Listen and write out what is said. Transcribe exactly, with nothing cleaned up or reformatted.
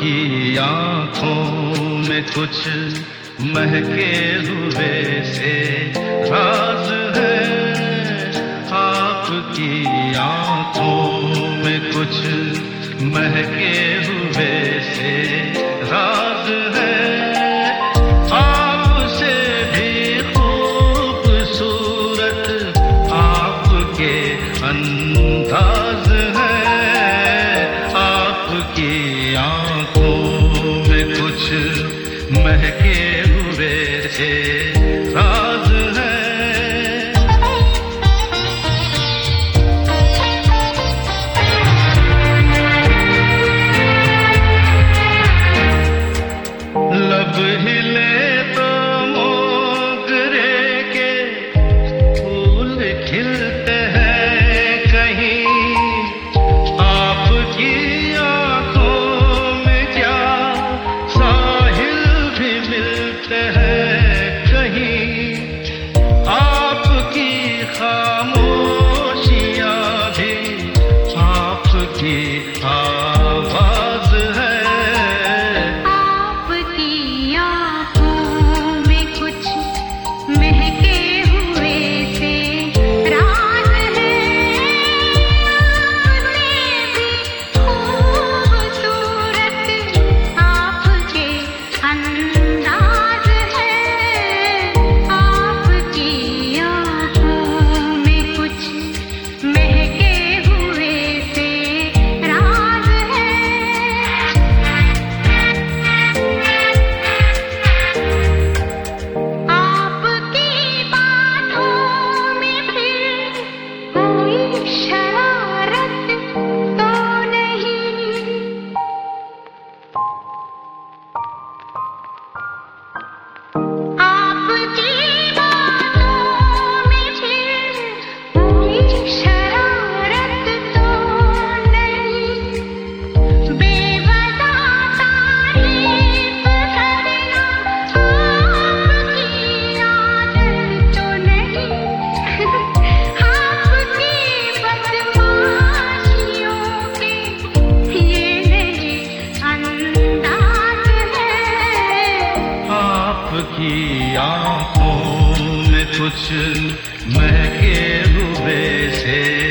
आपकी आँखों में कुछ महके हुए से राज है। आपकी आँखों में कुछ महके हुए से राज है। आपसे भी खूबसूरत आपके अंदाज है। आपकी आँखों में कुछ महके हुए से राज है। लब हिले तो मोगरे के फूल खिलते हैं कहीं। आपकी आँखों में क्या साहिल भी मिलते हैं कहीं। आपकी खामोशियाँ भी आपकी आवाज है। आपकी आँखों में कुछ महके हुए से